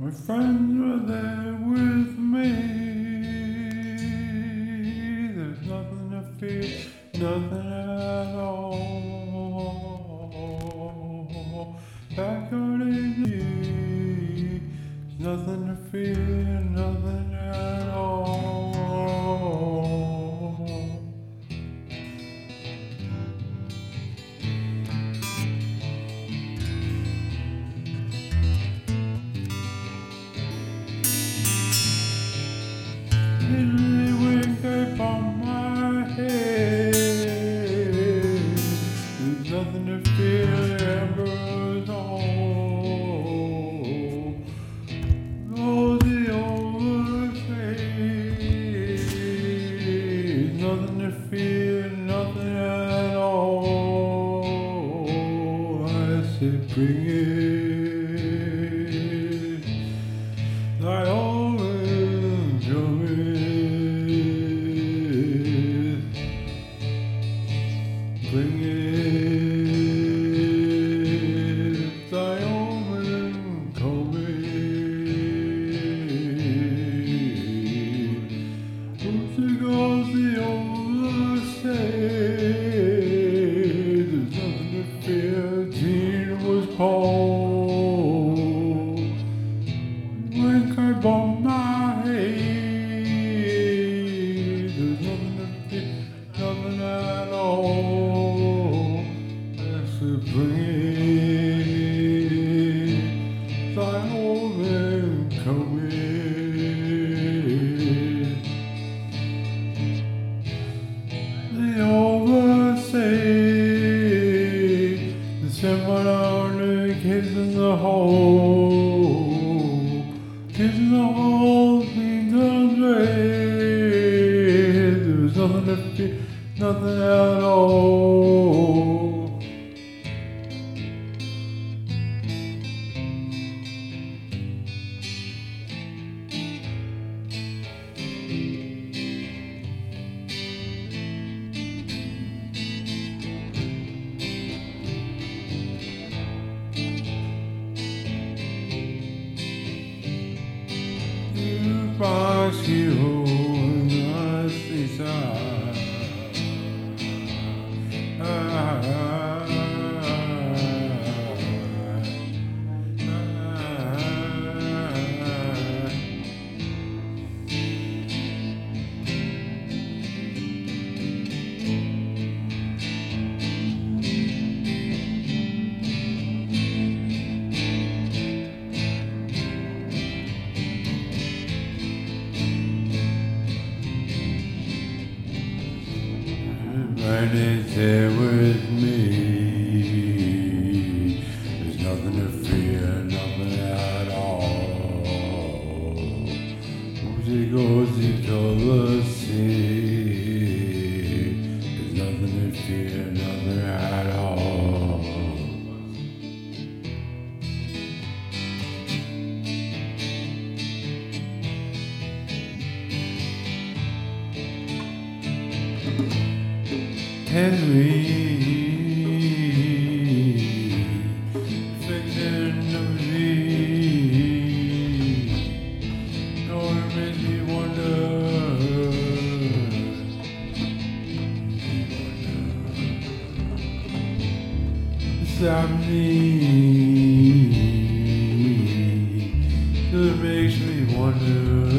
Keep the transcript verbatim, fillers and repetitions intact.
My friends were there with me. There's nothing to fear, nothing at all. Back on in me, nothing to fear, nothing at all. Little wink upon my head. There's nothing to fear, embers all. Oh, the overfade. Nothing to fear, nothing at all. I said, bring it. Thy orange cometh. Bring it. Thy orange cometh. Who's the goes the overstayed? There's nothing to fear. Teen was Paul. When I bump my head, there's nothing to fear, nothing at all. That's to bring it. Thy omen coming. The overstayed, the seven on the kids in the hole. Kids in the hole, things unread. There's nothing to fear, nothing at all. Pass you on the seaside. Ah, ah, when it's there with me, there's nothing to fear, nothing at all. Who's goes into the sea, there's nothing to fear, nothing at all. Tell me, fiction of me, oh, it makes me wonder, stop me, it makes me wonder.